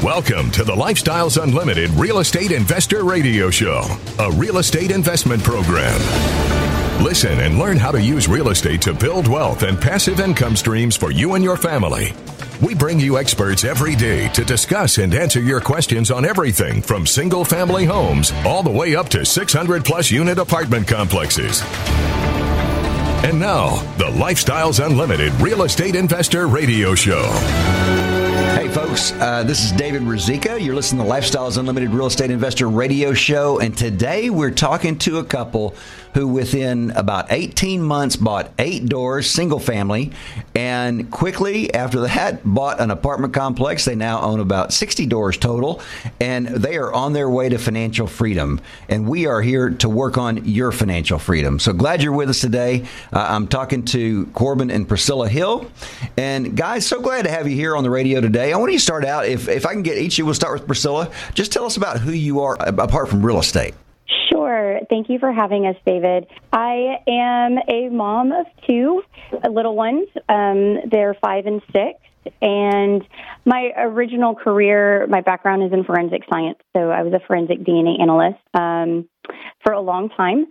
Welcome to the Lifestyles Unlimited Real Estate Investor Radio Show, a real estate investment program. Listen and learn how to use real estate to build wealth and passive income streams for you and your family. We bring you experts every day to discuss and answer your questions on everything from single-family homes all the way up to 600-plus unit apartment complexes. And now, the Lifestyles Unlimited Real Estate Investor Radio Show. Hey, folks, this is David Rizika. You're listening to Lifestyles Unlimited Real Estate Investor Radio Show, and today we're talking to a couple who within about 18 months bought 8 doors, single family, and quickly after that bought an apartment complex. They now own about 60 doors total, and they are on their way to financial freedom. And we are here to work on your financial freedom. So glad you're with us today. I'm talking to Corbin and Priscilla Hill. And guys, so glad to have you here on the radio today. I want you to start out, if I can get each of you, we'll start with Priscilla. Just tell us about who you are apart from real estate. Sure. Thank you for having us, David. I am a mom of 2 little ones. They're 5 and 6. And my original career, my background is in forensic science. So I was a forensic DNA analyst for a long time.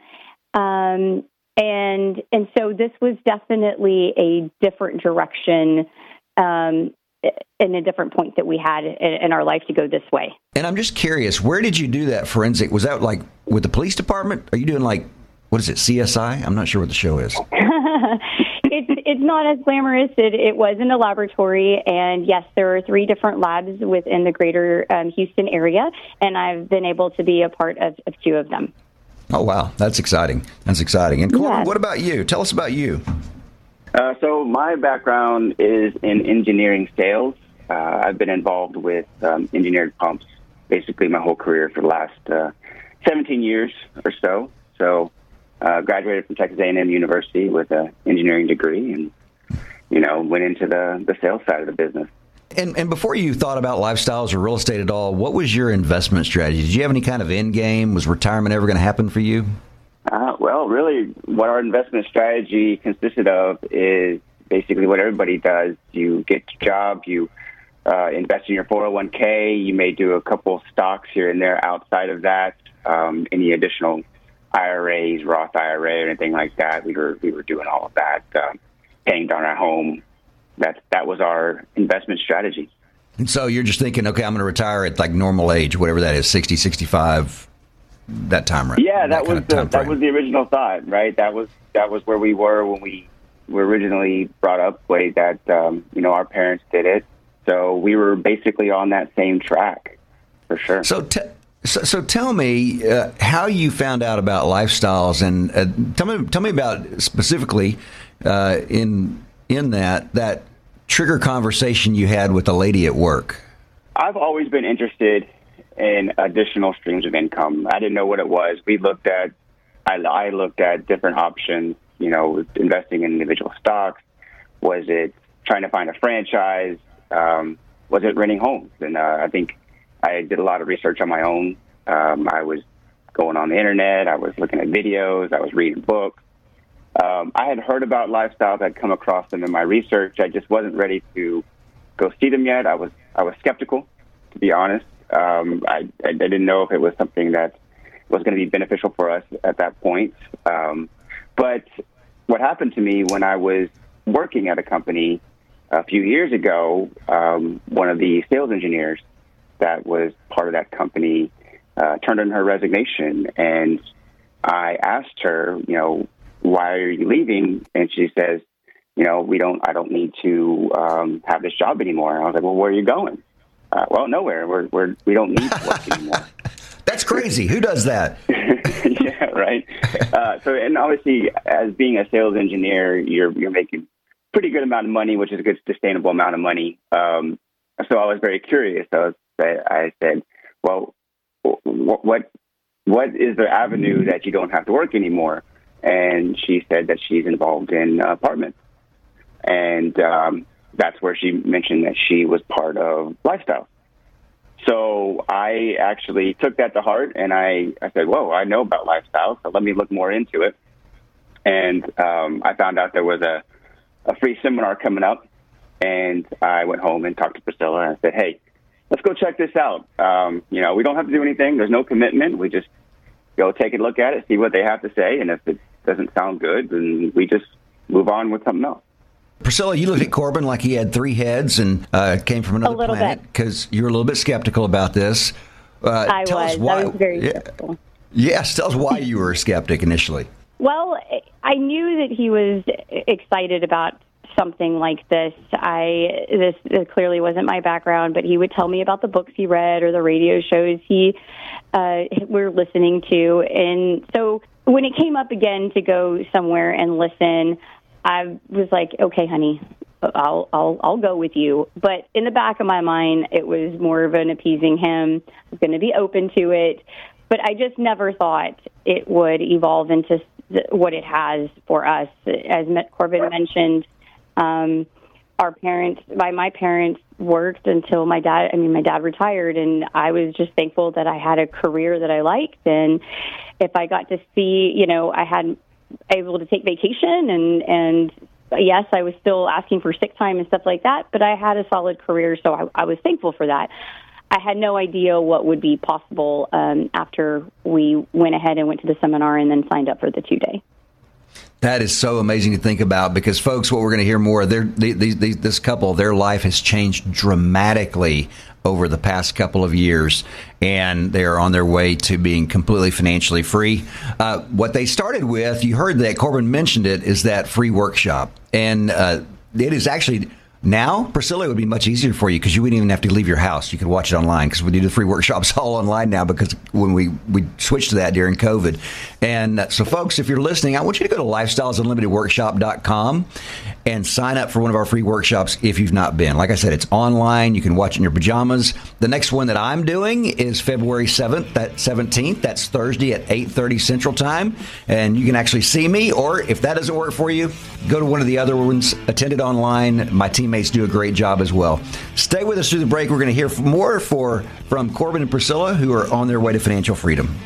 And so this was definitely a different direction in a different point that we had in our life to go this way. And I'm just curious, where did you do that forensic? Was that like with the police department? Are you doing like, what is it, CSI? I'm not sure what the show is. It's not as glamorous. It was in a laboratory, and yes, there are 3 different labs within the greater Houston area, and I've been able to be a part of 2 of them. Oh, wow. That's exciting. That's exciting. And Corbin, Yes. What about you? Tell us about you. So my background is in engineering sales. I've been involved with engineered pumps basically my whole career for the last 17 years or so. So graduated from Texas A&M University with an engineering degree and, went into the sales side of the business. And before you thought about lifestyles or real estate at all, what was your investment strategy? Did you have any kind of end game? Was retirement ever going to happen for you? Well, really, what our investment strategy consisted of is basically what everybody does. You get a job, you invest in your 401k, you may do a couple stocks here and there outside of that, any additional IRAs, Roth IRA, or anything like that. We were doing all of that, paying down our home. That was our investment strategy. And so you're just thinking, okay, I'm going to retire at like normal age, whatever that is, 60, 65, that time, right? Yeah, that was the original thought, right? That was where we were when we were originally brought up, way that our parents did it. So we were basically on that same track, for sure. So tell me how you found out about lifestyles, and tell me about specifically in that trigger conversation you had with a lady at work. I've always been interested in additional streams of income. I didn't know what it was. I looked at different options, investing in individual stocks. Was it trying to find a franchise? Was it renting homes? And I think I did a lot of research on my own. I was going on the internet. I was looking at videos. I was reading books. I had heard about lifestyles. I'd come across them in my research. I just wasn't ready to go see them yet. I was skeptical, to be honest. I didn't know if it was something that was going to be beneficial for us at that point. But what happened to me when I was working at a company a few years ago, one of the sales engineers that was part of that company turned in her resignation, and I asked her, why are you leaving? And she says, I don't need to have this job anymore. I was like, well, where are you going? Well, nowhere. We don't need to work anymore. That's crazy. Who does that? Yeah, right. And obviously, as being a sales engineer, you're making pretty good amount of money, which is a good sustainable amount of money. So I was very curious. I said, well, what is the avenue that you don't have to work anymore? And she said that she's involved in apartments. And that's where she mentioned that she was part of Lifestyle. So I actually took that to heart, and I said, whoa, I know about Lifestyle, so let me look more into it. And I found out there was a free seminar coming up, and I went home and talked to Priscilla, and I said, hey, let's go check this out. We don't have to do anything. There's no commitment. We just go take a look at it, see what they have to say, and if it doesn't sound good, then we just move on with something else. Priscilla, you looked at Corbin like he had 3 heads and came from another planet because you were a little bit skeptical about this. I was very skeptical. Yes, tell us why you were a skeptic initially. Well, I knew that he was excited about something like this. This clearly wasn't my background, but he would tell me about the books he read or the radio shows he were listening to. And so when it came up again to go somewhere and listen, I was like, okay, honey, I'll go with you. But in the back of my mind, it was more of an appeasing him. I was going to be open to it. But I just never thought it would evolve into what it has for us. As Corbin mentioned, my parents worked until my dad retired, and I was just thankful that I had a career that I liked. And if I got to see, I had able to take vacation and yes, I was still asking for sick time and stuff like that, but I had a solid career, so I was thankful for that. I had no idea what would be possible after we went ahead and went to the seminar and then signed up for the 2-day. That is so amazing to think about because, folks, what we're going to hear more, this couple, their life has changed dramatically over the past couple of years, and they are on their way to being completely financially free. What they started with, you heard that Corbin mentioned it, is that free workshop. And it is actually... Now, Priscilla, it would be much easier for you because you wouldn't even have to leave your house. You could watch it online because we do the free workshops all online now because when we switched to that during COVID. And so, folks, if you're listening, I want you to go to lifestylesunlimitedworkshop.com and sign up for one of our free workshops if you've not been. Like I said, it's online. You can watch it in your pajamas. The next one that I'm doing is February 17th. That's Thursday at 8:30 Central Time. And you can actually see me, or if that doesn't work for you, go to one of the other ones, attend it online. My teammates do a great job as well. Stay with us through the break. We're going to hear more from Corbin and Priscilla, who are on their way to financial freedom.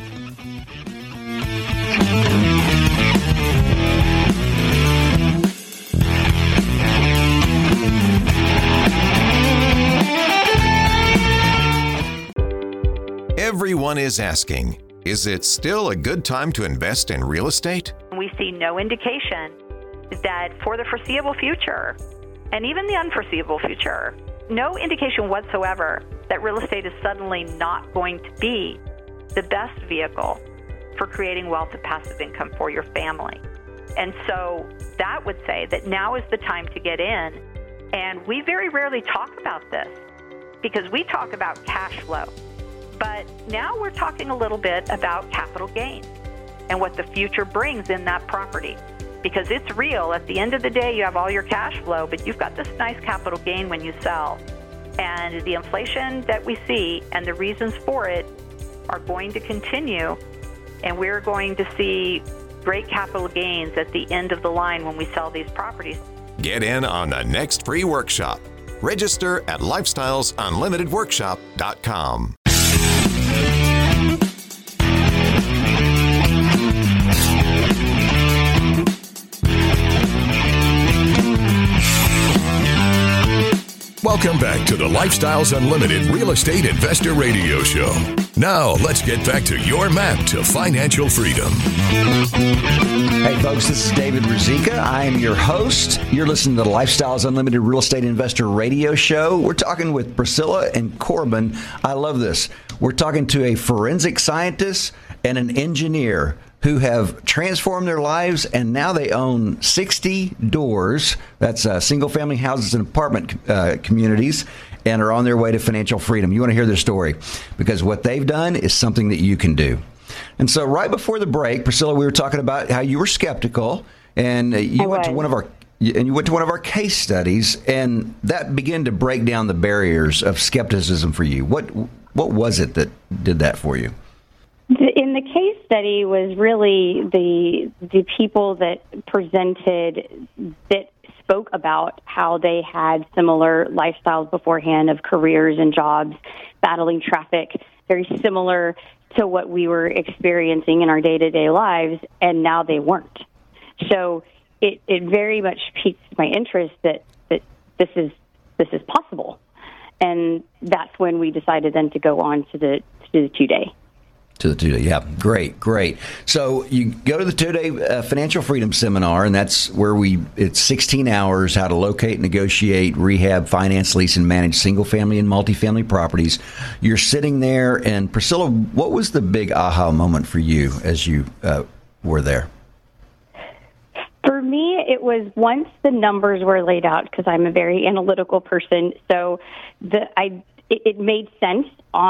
Everyone is asking, is it still a good time to invest in real estate? We see no indication that for the foreseeable future, and even the unforeseeable future, no indication whatsoever that real estate is suddenly not going to be the best vehicle for creating wealth and passive income for your family. And so that would say that now is the time to get in. And we very rarely talk about this because we talk about cash flow. But now we're talking a little bit about capital gains and what the future brings in that property. Because it's real. At the end of the day, you have all your cash flow, but you've got this nice capital gain when you sell. And the inflation that we see and the reasons for it are going to continue, and we're going to see great capital gains at the end of the line when we sell these properties. Get in on the next free workshop. Register at lifestylesunlimitedworkshop.com. Welcome back to the Lifestyles Unlimited Real Estate Investor Radio Show. Now, let's get back to your map to financial freedom. Hey, folks, this is David Ruzicka. I am your host. You're listening to the Lifestyles Unlimited Real Estate Investor Radio Show. We're talking with Priscilla and Corbin. I love this. We're talking to a forensic scientist and an engineer who have transformed their lives, and now they own 60 doors. That's single-family houses and apartment communities, and are on their way to financial freedom. You want to hear their story because what they've done is something that you can do. And so right before the break, Priscilla, we were talking about how you were skeptical, and you went to one of our case studies, and that began to break down the barriers of skepticism for you. What was it that did that for you? In the case study was really the people that presented that spoke about how they had similar lifestyles beforehand of careers and jobs, battling traffic, very similar to what we were experiencing in our day-to-day lives, and now they weren't. So it very much piqued my interest that this is possible. And that's when we decided then to go on to the 2-day. To the 2-day, yeah. Great. So you go to the 2-day Financial Freedom Seminar, and that's where it's 16 hours, how to locate, negotiate, rehab, finance, lease, and manage single-family and multifamily properties. You're sitting there, and Priscilla, what was the big aha moment for you as you were there? For me, it was once the numbers were laid out, because I'm a very analytical person, so it made sense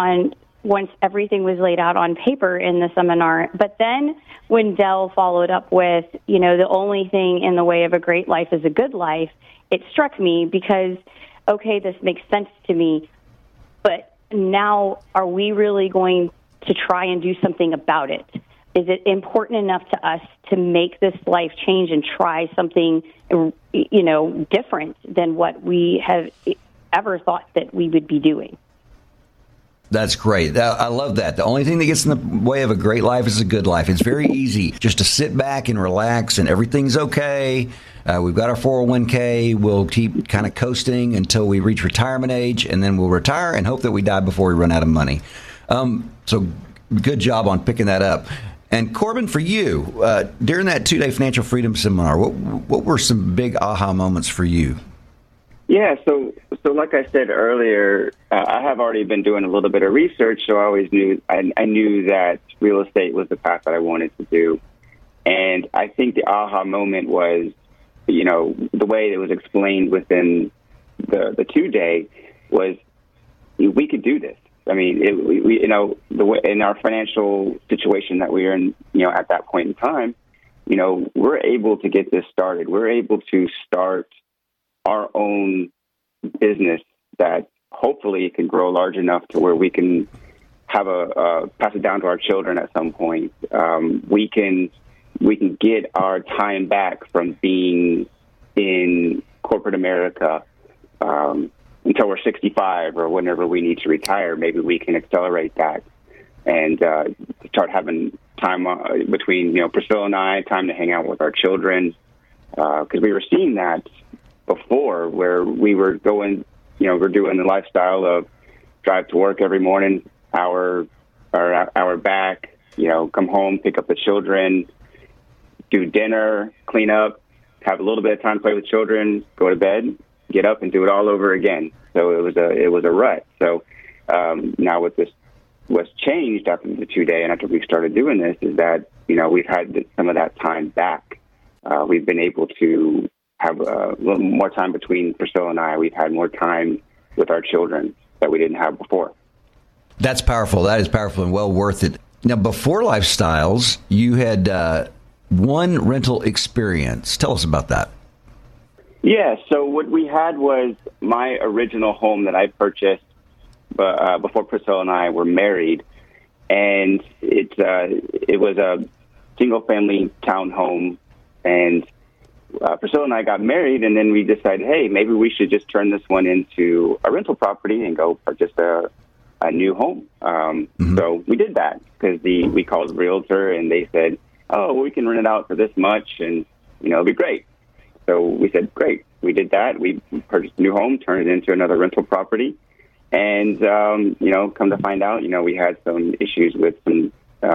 once everything was laid out on paper in the seminar. But then when Dell followed up with, the only thing in the way of a great life is a good life, it struck me because, okay, this makes sense to me, but now are we really going to try and do something about it? Is it important enough to us to make this life change and try something, different than what we have ever thought that we would be doing? That's great. I love that. The only thing that gets in the way of a great life is a good life. It's very easy just to sit back and relax and everything's okay. We've got our 401k. We'll keep kind of coasting until we reach retirement age, and then we'll retire and hope that we die before we run out of money. So good job on picking that up. And Corbin, for you, during that 2-day Financial Freedom Seminar, what were some big aha moments for you? Yeah, so like I said earlier, I have already been doing a little bit of research, so I always knew I knew that real estate was the path that I wanted to do. And I think the aha moment was, the way it was explained within the 2-day was we could do this. I mean, the way in our financial situation that we are in, at that point in time, we're able to get this started. We're able to start our own business that hopefully can grow large enough to where we can have pass it down to our children at some point. We can get our time back from being in corporate America until we're 65 or whenever we need to retire. Maybe we can accelerate that and start having time between Priscilla and I, time to hang out with our children, because we were seeing that before, where we were going, we're doing the lifestyle of drive to work every morning, hour back, come home, pick up the children, do dinner, clean up, have a little bit of time to play with children, go to bed, get up and do it all over again. So it was a rut. So now with this, what's changed after the 2-day and after we started doing this is that, we've had some of that time back. We've been able to have a little more time between Priscilla and I. We've had more time with our children that we didn't have before. That's powerful. That is powerful and well worth it. Now, before Lifestyles, you had one rental experience. Tell us about that. Yeah, so what we had was my original home that I purchased before Priscilla and I were married, and it was a single-family townhome, and Priscilla and I got married, and then we decided, hey, maybe we should just turn this one into a rental property and go purchase a new home. So we did that because we called the realtor, and they said, oh, we can rent it out for this much, and it'll be great. So we said, great. We did that. We purchased a new home, turned it into another rental property, and come to find out, we had some issues with some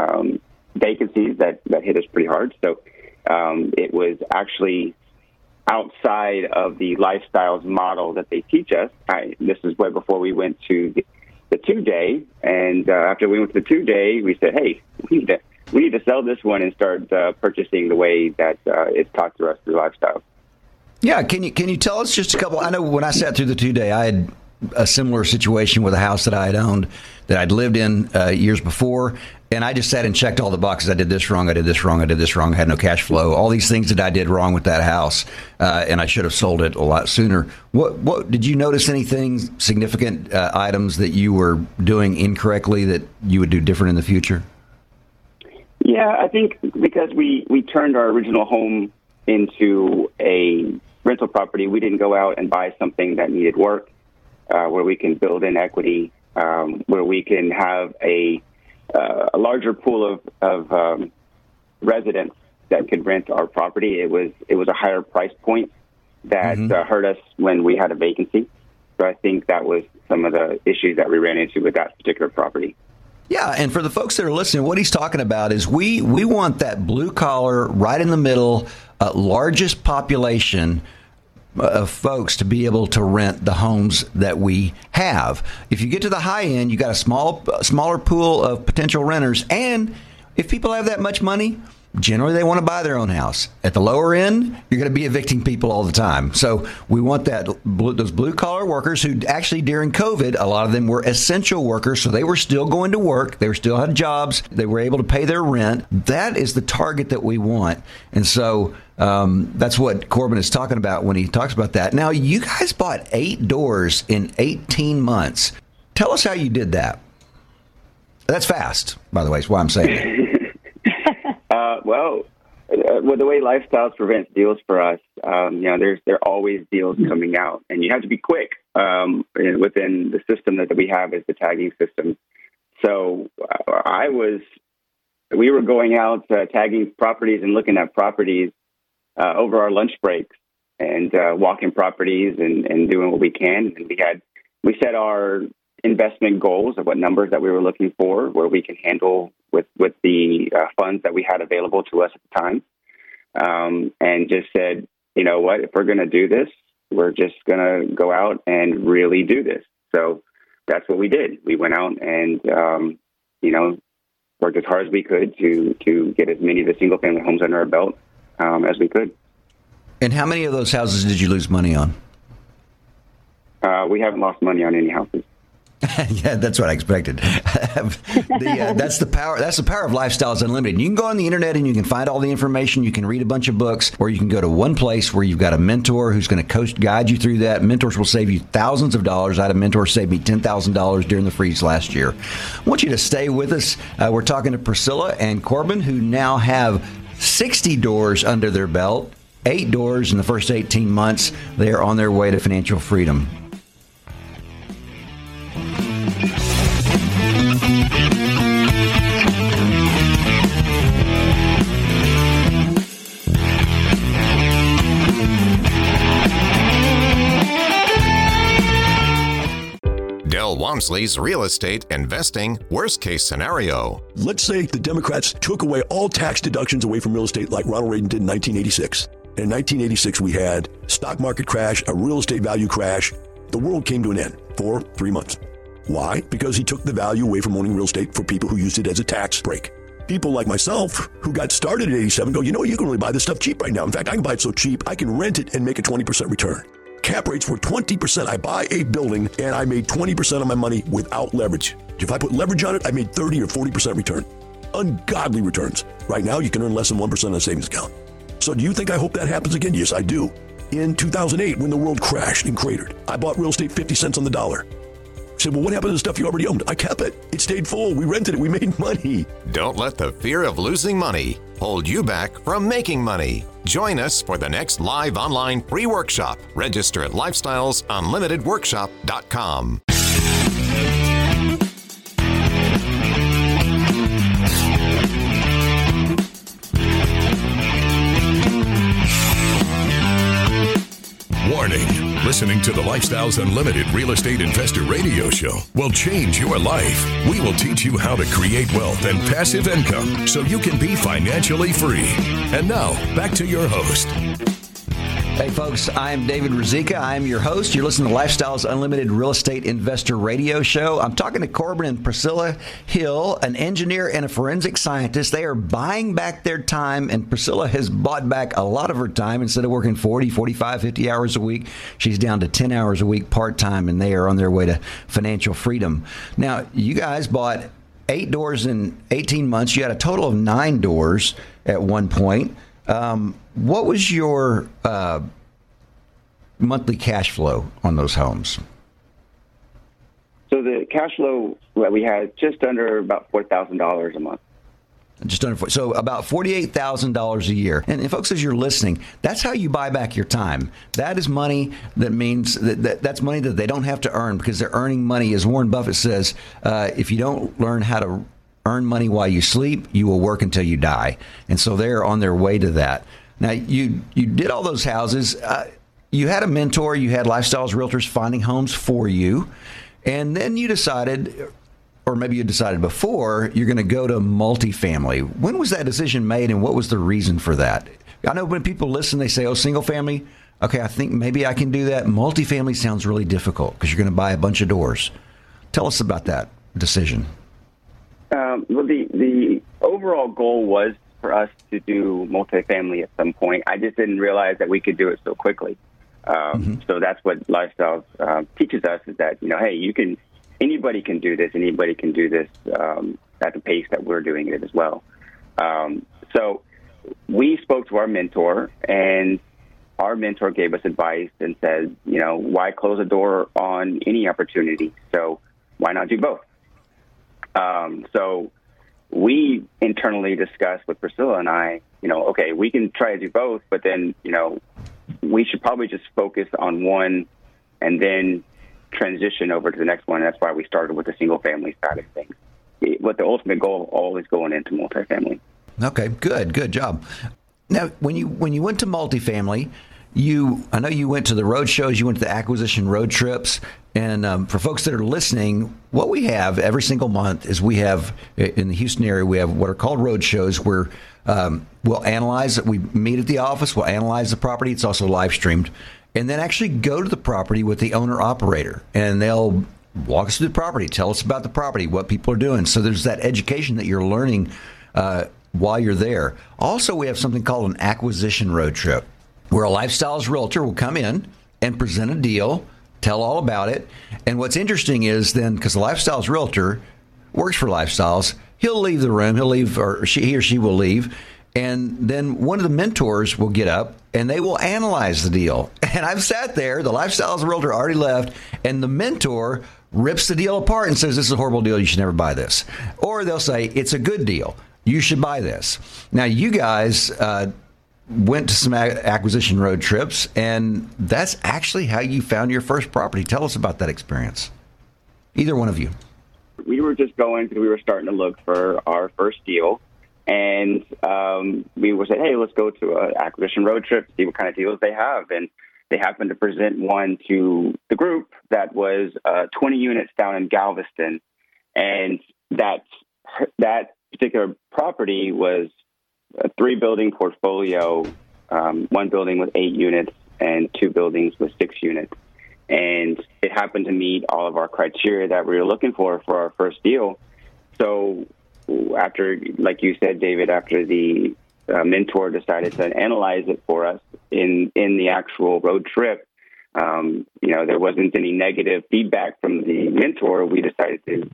vacancies that hit us pretty hard. So it was actually outside of the Lifestyles model that they teach us. This is way before we went to the 2-day, and after we went to the 2-day, we said, hey, we need to sell this one and start purchasing the way that it's taught to us through Lifestyles. Yeah, can you tell us just a couple? I know when I sat through the 2-day, I had a similar situation with a house that I had owned that I'd lived in years before, and I just sat and checked all the boxes. I did this wrong, I did this wrong, I did this wrong, I had no cash flow, all these things that I did wrong with that house, and I should have sold it a lot sooner. What did you notice anything significant items that you were doing incorrectly that you would do different in the future? Yeah, I think because we turned our original home into a rental property, we didn't go out and buy something that needed work, where we can build in equity, where we can have a larger pool of residents that could rent our property. It was a higher price point that hurt us when we had a vacancy. So I think that was some of the issues that we ran into with that particular property. Yeah, and for the folks that are listening, what he's talking about is we want that blue collar, right in the middle, largest population of folks to be able to rent the homes that we have. If you get to the high end, you got a smaller pool of potential renters, and if people have that much money, generally they want to buy their own house. At the lower end, you're going to be evicting people all the time. So we want those blue-collar workers who actually during COVID, a lot of them were essential workers, so they were still going to work. They still had jobs. They were able to pay their rent. That is the target that we want. And so that's what Corbin is talking about when he talks about that. Now, you guys bought 8 doors in 18 months. Tell us how you did that. That's fast, by the way, is why I'm saying it. Well, the way Lifestyles prevents deals for us, there are always deals coming out, and you have to be quick within the system that we have as the tagging system. So we were going out tagging properties and looking at properties over our lunch breaks and walking properties and doing what we can. And we set our investment goals of what numbers that we were looking for, where we can handle with the funds that we had available to us at the time, and just said, you know what, if we're going to do this, we're just going to go out and really do this. So that's what we did. We went out and, worked as hard as we could to get as many of the single family homes under our belt as we could. And how many of those houses did you lose money on? We haven't lost money on any houses. Yeah, that's what I expected. That's the power. That's the power of Lifestyles Unlimited. You can go on the internet and you can find all the information. You can read a bunch of books, or you can go to one place where you've got a mentor who's going to guide you through that. Mentors will save you thousands of dollars. I had a mentor save me $10,000 during the freeze last year. I want you to stay with us. We're talking to Priscilla and Corbin, who now have 60 doors under their belt, 8 doors in the first 18 months. They are on their way to financial freedom. Del Walmsley's Real Estate Investing Worst Case Scenario. Let's say the Democrats took away all tax deductions away from real estate like Ronald Reagan did in 1986. And in 1986, we had stock market crash, a real estate value crash. The world came to an end for 3 months. Why? Because he took the value away from owning real estate for people who used it as a tax break. People like myself who got started at 87 go, you know what, you can really buy this stuff cheap right now. In fact, I can buy it so cheap, I can rent it and make a 20% return. Cap rates were 20%. I buy a building and I made 20% of my money without leverage. If I put leverage on it, I made 30 or 40% return. Ungodly returns. Right now, you can earn less than 1% on a savings account. So do you think I hope that happens again? Yes, I do. In 2008, when the world crashed and cratered, I bought real estate 50 cents on the dollar. I said, well, what happened to the stuff you already owned? I kept it. It stayed full. We rented it. We made money. Don't let the fear of losing money hold you back from making money. Join us for the next live online free workshop. Register at lifestylesunlimitedworkshop.com. Warning. Listening to the Lifestyles Unlimited Real Estate Investor Radio Show will change your life. We will teach you how to create wealth and passive income so you can be financially free. And now, back to your host. Hey, folks, I'm David Ruzicka. I'm your host. You're listening to Lifestyles Unlimited Real Estate Investor Radio Show. I'm talking to Corbin and Priscilla Hill, an engineer and a forensic scientist. They are buying back their time, and Priscilla has bought back a lot of her time. Instead of working 40, 45, 50 hours a week, she's down to 10 hours a week part-time, and they are on their way to financial freedom. Now, you guys bought 8 doors in 18 months. You had a total of 9 doors at one point. What was your monthly cash flow on those homes? So the cash flow that we had just under about $4,000 a month. Just under so about $48,000 a year. And folks, as you're listening, that's how you buy back your time. That is money that means that's money that they don't have to earn because they're earning money. As Warren Buffett says, if you don't learn how to earn money while you sleep, you will work until you die. And so they're on their way to that. Now, you did all those houses. You had a mentor. You had Lifestyles Realtors finding homes for you. And then you decided, or maybe you decided before, you're going to go to multifamily. When was that decision made, and what was the reason for that? I know when people listen, they say, oh, single family. Okay, I think maybe I can do that. Multifamily sounds really difficult because you're going to buy a bunch of doors. Tell us about that decision. Well, the overall goal was for us to do multifamily at some point. I just didn't realize that we could do it so quickly. So that's what Lifestyles teaches us, is that, hey, anybody can do this. Anybody can do this at the pace that we're doing it as well. So we spoke to our mentor, and our mentor gave us advice and said, why close the door on any opportunity? So why not do both? So we internally discussed with Priscilla and I, okay, we can try to do both, but then, we should probably just focus on one and then transition over to the next one. And that's why we started with the single family side of things, with the ultimate goal always going into multifamily. Okay, good job. Now, when you went to multifamily, I know you went to the road shows, you went to the acquisition road trips, and for folks that are listening, what we have every single month is we have, in the Houston area, we have what are called road shows where we'll analyze it. We meet at the office, we'll analyze the property. It's also live streamed, and then actually go to the property with the owner operator, and they'll walk us through the property, tell us about the property, what people are doing. So there's that education that you're learning while you're there. Also, we have something called an acquisition road trip, where a Lifestyles realtor will come in and present a deal, tell all about it. And what's interesting is then, because the Lifestyles realtor works for Lifestyles, he'll leave the room, he or she will leave, and then one of the mentors will get up and they will analyze the deal. And I've sat there, the Lifestyles realtor already left, and the mentor rips the deal apart and says, this is a horrible deal, you should never buy this. Or they'll say, it's a good deal, you should buy this. Now, you guys went to some acquisition road trips, and that's actually how you found your first property. Tell us about that experience. Either one of you. We were just going because we were starting to look for our first deal, and we were saying, hey, let's go to an acquisition road trip, see what kind of deals they have. And they happened to present one to the group that was 20 units down in Galveston, and that particular property was a 3-building portfolio, 1 building with 8 units and 2 buildings with 6 units. And it happened to meet all of our criteria that we were looking for our first deal. So after, like you said, David, after the mentor decided to analyze it for us in the actual road trip, there wasn't any negative feedback from the mentor. We decided to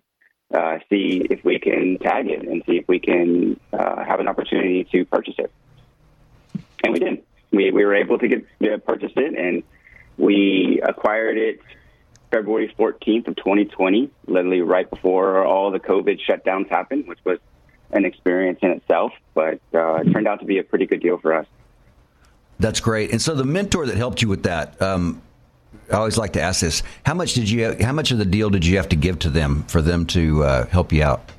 see if we can tag it and see if we can have an opportunity to purchase it. And we did. We were able to purchase it, and we acquired it February 14th of 2020, literally right before all the COVID shutdowns happened, which was an experience in itself, but it turned out to be a pretty good deal for us. That's great. And so the mentor that helped you with that, I always like to ask this: how much of the deal did you have to give to them for them to help you out?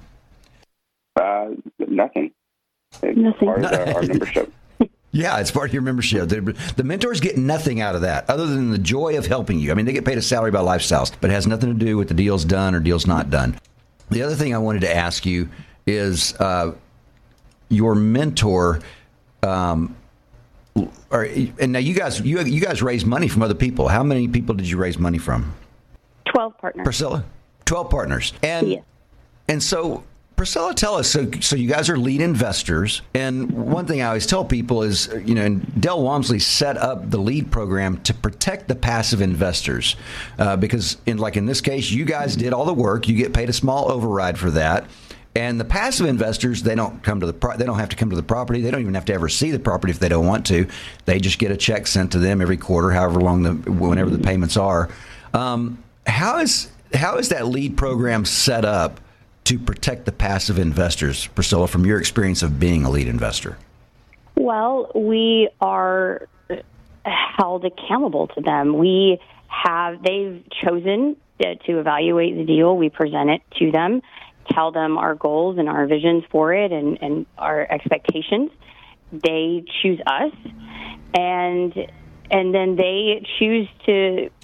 Nothing. Nothing. Part of our membership. Yeah, it's part of your membership. The mentors get nothing out of that other than the joy of helping you. I mean, they get paid a salary by Lifestyles, but it has nothing to do with the deals done or deals not done. The other thing I wanted to ask you is your mentor. And now you guys raise money from other people. How many people did you raise money from? 12 partners. Priscilla, 12 partners. And yes. And so, Priscilla, tell us, so you guys are lead investors. And one thing I always tell people is, and Del Walmsley set up the lead program to protect the passive investors. Because in this case, you guys did all the work. You get paid a small override for that. And the passive investors, they don't have to come to the property. They don't even have to ever see the property if they don't want to. They just get a check sent to them every quarter, whenever the payments are. How is that lead program set up to protect the passive investors, Priscilla, from your experience of being a lead investor? Well, we are held accountable to them. They've chosen to evaluate the deal. We present it to them, tell them our goals and our visions for it and our expectations. They choose us, and then they choose to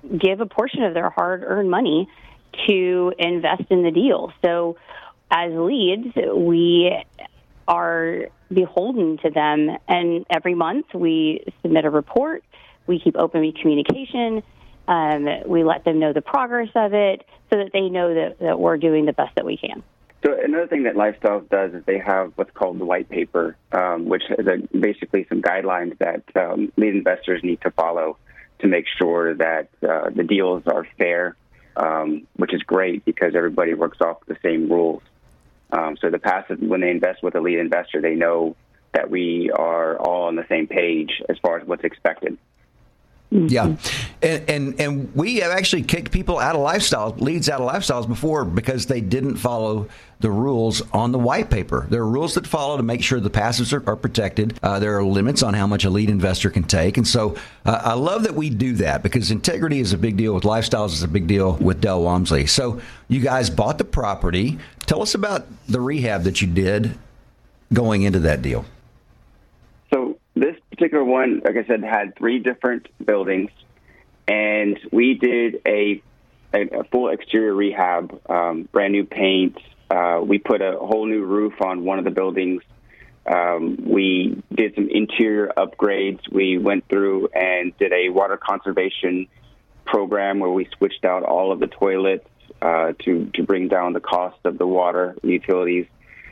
give a portion of their hard-earned money to invest in the deal. So as leads, we are beholden to them, and every month we submit a report. We keep open communication. We let them know the progress of it so that they know that we're doing the best that we can. So another thing that Lifestyles does is they have what's called the white paper, which is basically some guidelines that lead investors need to follow to make sure that the deals are fair, which is great because everybody works off the same rules. So the passive, when they invest with a lead investor, they know that we are all on the same page as far as what's expected. Yeah, and we have actually kicked people out of Lifestyles, leads out of Lifestyles before because they didn't follow the rules on the white paper. There are rules that follow to make sure the passives are protected. There are limits on how much a lead investor can take. And so I love that we do that because integrity is a big deal with Lifestyles, is a big deal with Del Walmsley. So you guys bought the property. Tell us about the rehab that you did going into that deal. So this particular one, like I said, had 3 different buildings, and we did a full exterior rehab, brand new paint. We put a whole new roof on one of the buildings. We did some interior upgrades. We went through and did a water conservation program where we switched out all of the toilets to bring down the cost of the water utilities.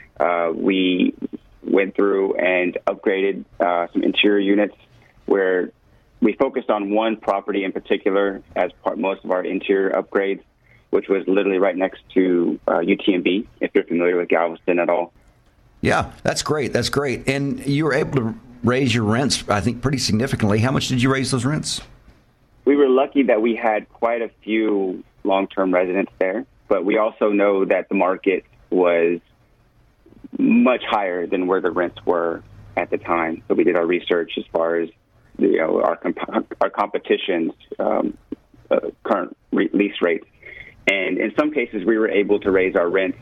We went through and upgraded some interior units where we focused on one property in particular as most of our interior upgrades, which was literally right next to UTMB, if you're familiar with Galveston at all. Yeah, that's great. That's great. And you were able to raise your rents, I think, pretty significantly. How much did you raise those rents? We were lucky that we had quite a few long-term residents there, but we also know that the market was much higher than where the rents were at the time. So we did our research as far as our competition's current lease rates. And in some cases, we were able to raise our rents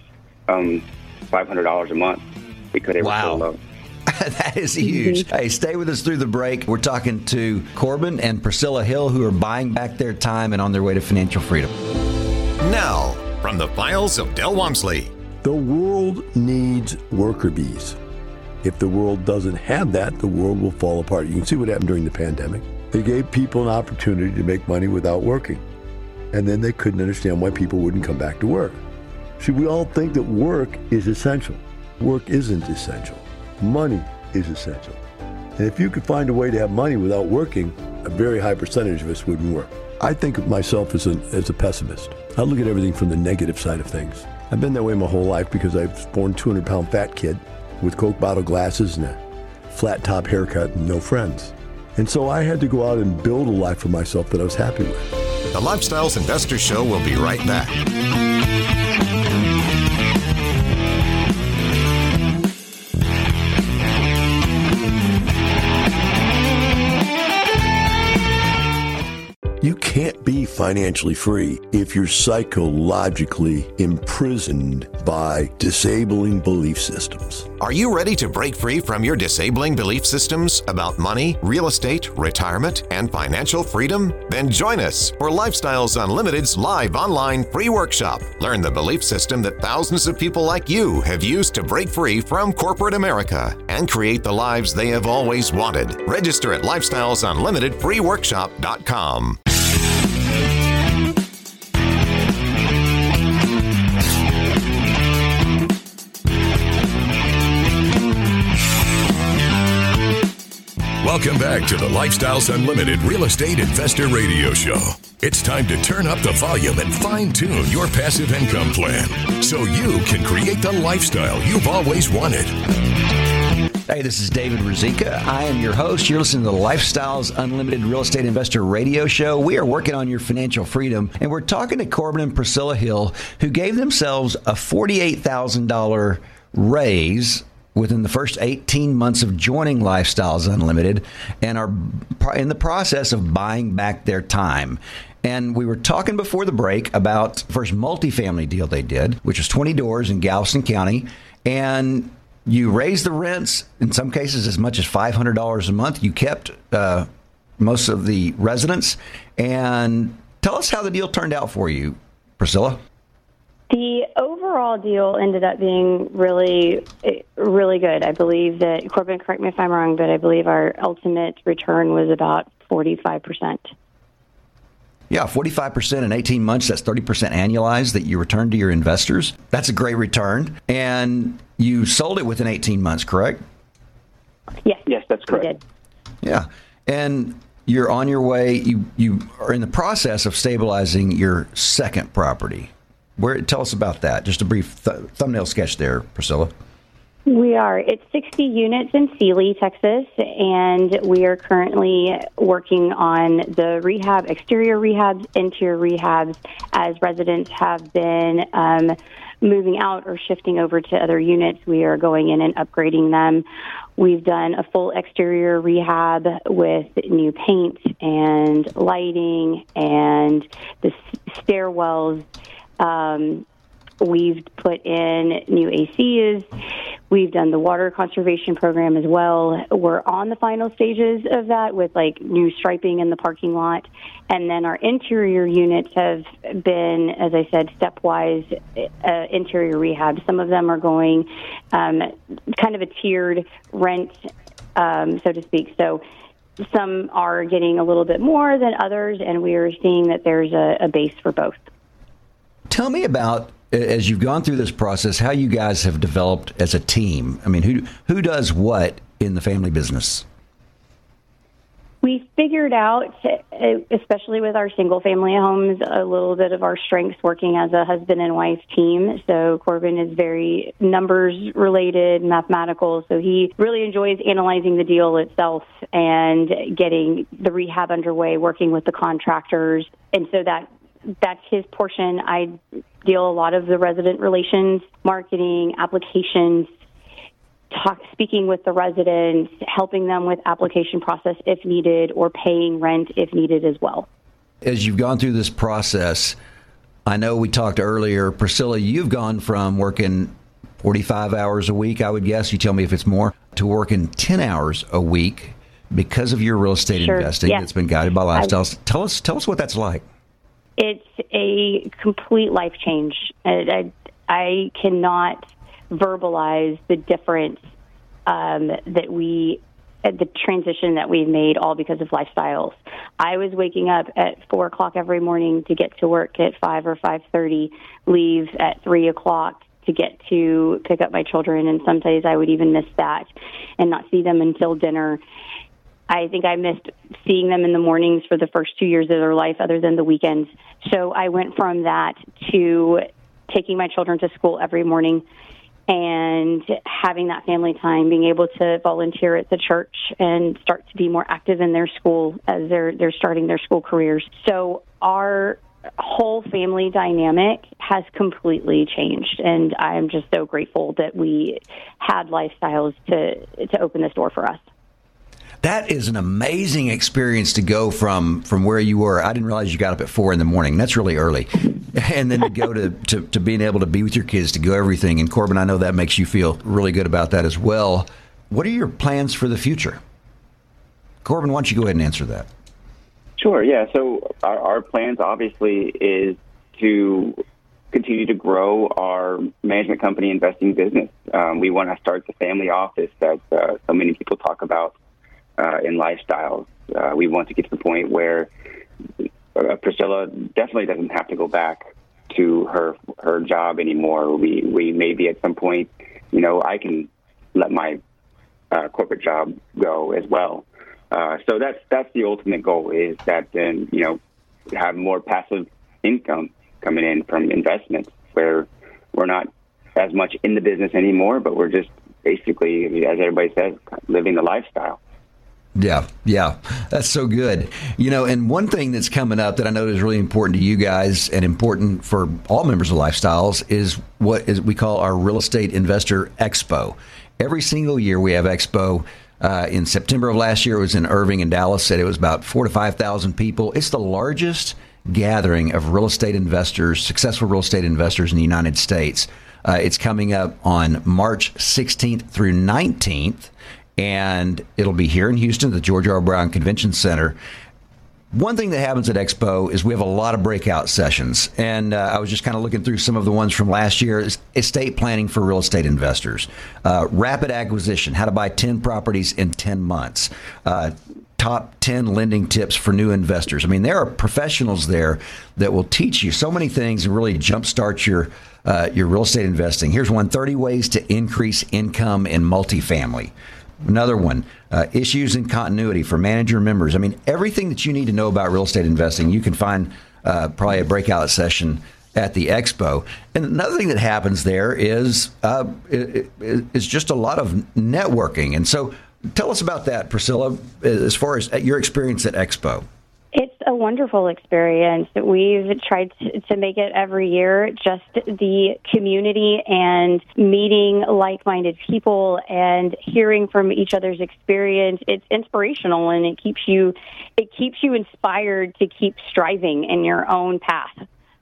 $500 a month because they were so low. That is huge. Hey, stay with us through the break. We're talking to Corbin and Priscilla Hill, who are buying back their time and on their way to financial freedom. Now, from the files of Del Walmsley. The world needs worker bees. If the world doesn't have that, the world will fall apart. You can see what happened during the pandemic. They gave people an opportunity to make money without working. And then they couldn't understand why people wouldn't come back to work. See, we all think that work is essential. Work isn't essential. Money is essential. And if you could find a way to have money without working, a very high percentage of us wouldn't work. I think of myself as a pessimist. I look at everything from the negative side of things. I've been that way my whole life because I was born 200-pound fat kid with Coke bottle glasses and a flat top haircut and no friends. And so I had to go out and build a life for myself that I was happy with. The Lifestyles Investor Show will be right back. You can't be financially free if you're psychologically imprisoned by disabling belief systems. Are you ready to break free from your disabling belief systems about money, real estate, retirement, and financial freedom? Then join us for Lifestyles Unlimited's live online free workshop. Learn the belief system that thousands of people like you have used to break free from corporate America and create the lives they have always wanted. Register at lifestylesunlimitedfreeworkshop.com. Welcome back to the Lifestyles Unlimited Real Estate Investor Radio Show. It's time to turn up the volume and fine-tune your passive income plan so you can create the lifestyle you've always wanted. Hey, this is David Ruzicka. I am your host. You're listening to the Lifestyles Unlimited Real Estate Investor Radio Show. We are working on your financial freedom, and we're talking to Corbin and Priscilla Hill, who gave themselves a $48,000 raise within the first 18 months of joining Lifestyles Unlimited and are in the process of buying back their time. And we were talking before the break about the first multifamily deal they did, which was 20 doors in Galveston County. And you raised the rents, in some cases, as much as $500 a month. You kept most of the residents, and Tell us how the deal turned out for you, Priscilla. The overall deal ended up being really, really good. I believe that, Corbin, correct me if I'm wrong, but I believe our ultimate return was about 45%. Yeah, 45% in 18 months. That's 30% annualized that you returned to your investors. That's a great return. And you sold it within 18 months, correct? Yes, that's correct. We did. Yeah. And you're on your way. You are in the process of stabilizing your second property. Tell us about that. Just a brief thumbnail sketch there, Priscilla. We are. It's 60 units in Sealy, Texas, and we are currently working on the rehab, exterior rehabs, interior rehabs, as residents have been moving out or shifting over to other units. We are going in and upgrading them. We've done a full exterior rehab with new paint and lighting and the stairwells. We've put in new ACs. We've done the water conservation program as well. We're on the final stages of that with new striping in the parking lot. And then our interior units have been, as I said, stepwise interior rehab. Some of them are going kind of a tiered rent, so to speak. So some are getting a little bit more than others, and we are seeing that there's a base for both. Tell me about, as you've gone through this process, how you guys have developed as a team. I mean, who does what in the family business? We figured out, especially with our single-family homes, a little bit of our strengths working as a husband and wife team. So Corbin is very numbers-related, mathematical, so he really enjoys analyzing the deal itself and getting the rehab underway, working with the contractors. And so that's his portion. I deal a lot of the resident relations, marketing, applications, speaking with the residents, helping them with application process if needed, or paying rent if needed as well. As you've gone through this process, I know we talked earlier, Priscilla, you've gone from working 45 hours a week, I would guess, you tell me if it's more, to working 10 hours a week because of your real estate investing that's been guided by Lifestyles. Tell us what that's like. It's a complete life change. I cannot verbalize the difference the transition that we've made, all because of Lifestyles. I was waking up at 4 o'clock every morning to get to work at 5 or 5:30, leave at 3 o'clock to get to pick up my children, and some days I would even miss that and not see them until dinner. I think I missed seeing them in the mornings for the first 2 years of their life, other than the weekends. So I went from that to taking my children to school every morning and having that family time, being able to volunteer at the church and start to be more active in their school as they're starting their school careers. So our whole family dynamic has completely changed, and I am just so grateful that we had Lifestyles to open this door for us. That is an amazing experience to go from where you were. I didn't realize you got up at 4 in the morning. That's really early. And then to go to being able to be with your kids, to go everything. And Corbin, I know that makes you feel really good about that as well. What are your plans for the future? Corbin, why don't you go ahead and answer that? Sure, yeah. So our plans obviously is to continue to grow our management company investing business. We want to start the family office that so many people talk about in Lifestyles. We want to get to the point where Priscilla definitely doesn't have to go back to her job anymore. We maybe at some point, I can let my corporate job go as well. So that's the ultimate goal, is that then, have more passive income coming in from investments, where we're not as much in the business anymore, but we're just basically, as everybody says, living the lifestyle. Yeah. That's so good. And one thing that's coming up that I know is really important to you guys and important for all members of Lifestyles is what we call our Real Estate Investor Expo. Every single year we have Expo. In September of last year, it was in Irving and Dallas. Said it was about 4,000 to 5,000 people. It's the largest gathering of real estate investors, successful real estate investors in the United States. It's coming up on March 16th through 19th. And it'll be here in Houston, the George R. Brown Convention Center. One thing that happens at Expo is we have a lot of breakout sessions. And I was just kind of looking through some of the ones from last year. Estate planning for real estate investors. Rapid acquisition, how to buy 10 properties in 10 months. Top 10 lending tips for new investors. I mean, there are professionals there that will teach you so many things and really jumpstart your real estate investing. Here's one: 30 ways to increase income in multifamily. Another one, issues and continuity for manager members. I mean, everything that you need to know about real estate investing, you can find probably a breakout session at the Expo. And another thing that happens there is just a lot of networking. And so tell us about that, Priscilla, as far as your experience at Expo. It's a wonderful experience. We've tried to make it every year, just the community and meeting like-minded people and hearing from each other's experience. It's inspirational, and it keeps you inspired to keep striving in your own path.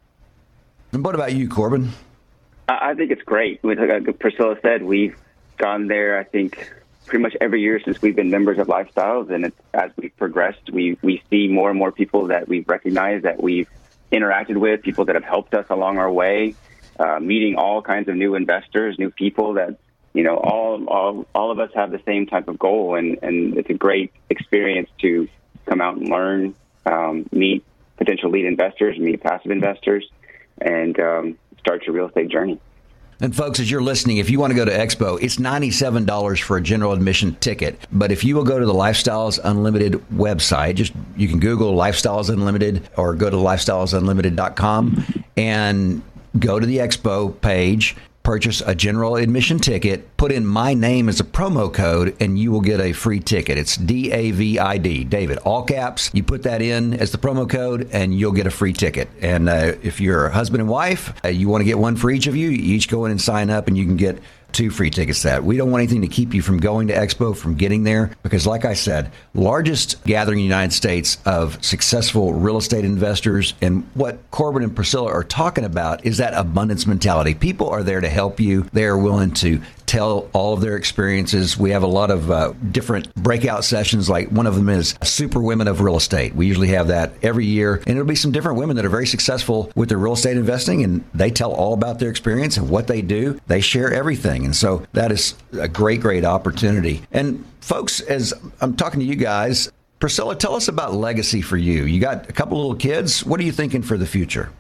And what about you, Corbin? I think it's great. Like Priscilla said, we've gone there, I think, pretty much every year since we've been members of Lifestyles, and as we've progressed, we see more and more people that we've recognized, that we've interacted with, people that have helped us along our way, meeting all kinds of new investors, new people that, all of us have the same type of goal, and it's a great experience to come out and learn, meet potential lead investors, meet passive investors, and start your real estate journey. And folks, as you're listening, if you want to go to Expo, it's $97 for a general admission ticket. But if you will go to the Lifestyles Unlimited website, you can Google Lifestyles Unlimited or go to lifestylesunlimited.com and go to the Expo page, purchase a general admission ticket, put in my name as a promo code, and you will get a free ticket. It's DAVID, David, all caps. You put that in as the promo code, and you'll get a free ticket. And if you're a husband and wife, you want to get one for each of you, you each go in and sign up, and you can get 2 free tickets to that. We don't want anything to keep you from going to Expo, from getting there, because like I said, largest gathering in the United States of successful real estate investors. And what Corbin and Priscilla are talking about is that abundance mentality. People are there to help you. They are willing to tell all of their experiences. We have a lot of different breakout sessions. Like one of them is Super Women of Real Estate. We usually have that every year. And it'll be some different women that are very successful with their real estate investing. And they tell all about their experience and what they do. They share everything. And so that is a great, great opportunity. And folks, as I'm talking to you guys, Priscilla, tell us about legacy for you. You got a couple little kids. What are you thinking for the future?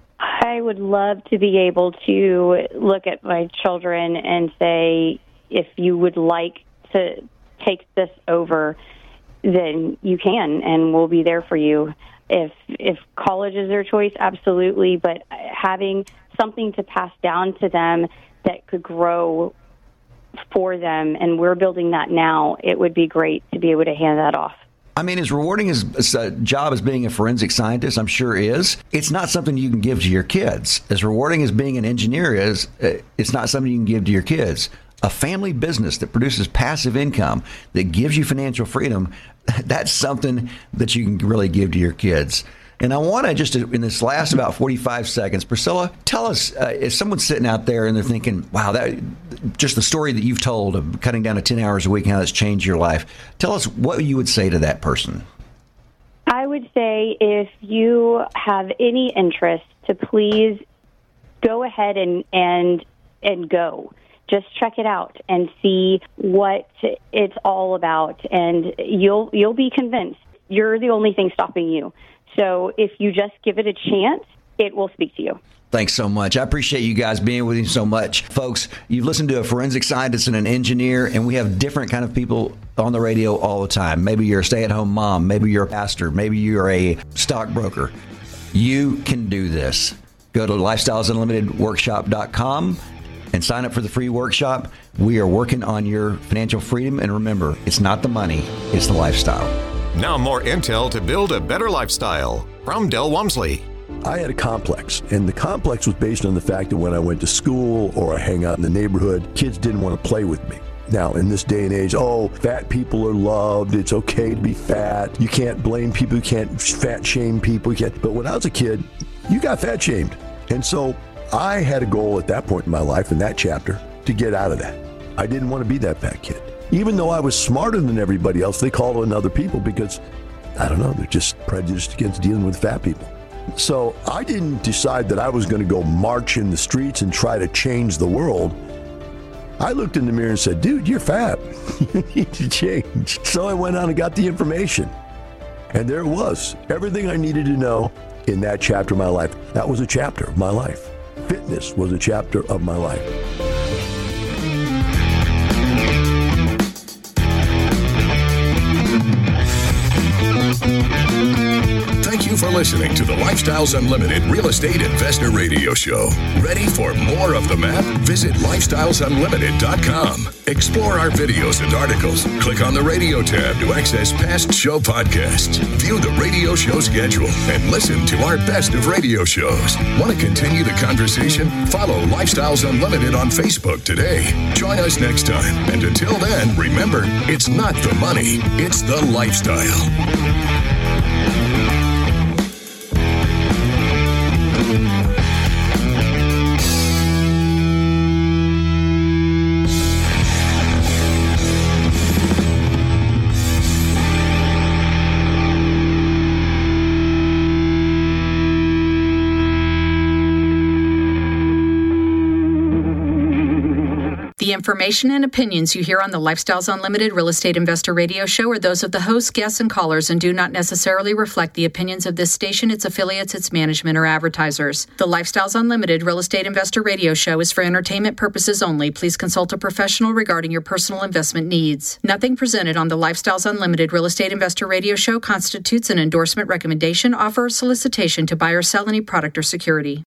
I would love to be able to look at my children and say, if you would like to take this over, then you can, and we'll be there for you. If college is their choice, absolutely, but having something to pass down to them that could grow for them, and we're building that now, it would be great to be able to hand that off. I mean, as rewarding as a job as being a forensic scientist, I'm sure is, it's not something you can give to your kids. As rewarding as being an engineer is, it's not something you can give to your kids. A family business that produces passive income, that gives you financial freedom, that's something that you can really give to your kids. And I want to just, in this last about 45 seconds, Priscilla, tell us, if someone's sitting out there and they're thinking, wow, that just the story that you've told of cutting down to 10 hours a week and how that's changed your life, tell us what you would say to that person. I would say if you have any interest, to please go ahead and go. Just check it out and see what it's all about, and you'll be convinced. You're the only thing stopping you. So if you just give it a chance, it will speak to you. Thanks so much. I appreciate you guys being with me so much. Folks, you've listened to a forensic scientist and an engineer, and we have different kind of people on the radio all the time. Maybe you're a stay-at-home mom. Maybe you're a pastor. Maybe you're a stockbroker. You can do this. Go to lifestylesunlimitedworkshop.com and sign up for the free workshop. We are working on your financial freedom. And remember, it's not the money, it's the lifestyle. Now more intel to build a better lifestyle from Del Walmsley. I had a complex, and the complex was based on the fact that when I went to school or I hang out in the neighborhood, kids didn't want to play with me. Now, in this day and age, fat people are loved. It's okay to be fat. You can't blame people. You can't fat shame people. But when I was a kid, you got fat shamed. And so I had a goal at that point in my life, in that chapter, to get out of that. I didn't want to be that fat kid. Even though I was smarter than everybody else, they called on other people because I don't know, they're just prejudiced against dealing with fat people. So I didn't decide that I was going to go march in the streets and try to change the world. I looked in the mirror and said, dude, you're fat. You need to change. So I went on and got the information. And there it was. Everything I needed to know in that chapter of my life. That was a chapter of my life. Fitness was a chapter of my life. Thank you for listening to the Lifestyles Unlimited Real Estate Investor Radio Show. Ready for more of the map? Visit lifestylesunlimited.com. Explore our videos and articles. Click on the radio tab to access past show podcasts. View the radio show schedule and listen to our best of radio shows. Want to continue the conversation? Follow Lifestyles Unlimited on Facebook today. Join us next time. And until then, remember, it's not the money, it's the lifestyle. The information and opinions you hear on the Lifestyles Unlimited Real Estate Investor Radio Show are those of the hosts, guests, and callers and do not necessarily reflect the opinions of this station, its affiliates, its management, or advertisers. The Lifestyles Unlimited Real Estate Investor Radio Show is for entertainment purposes only. Please consult a professional regarding your personal investment needs. Nothing presented on the Lifestyles Unlimited Real Estate Investor Radio Show constitutes an endorsement, recommendation, offer, or solicitation to buy or sell any product or security.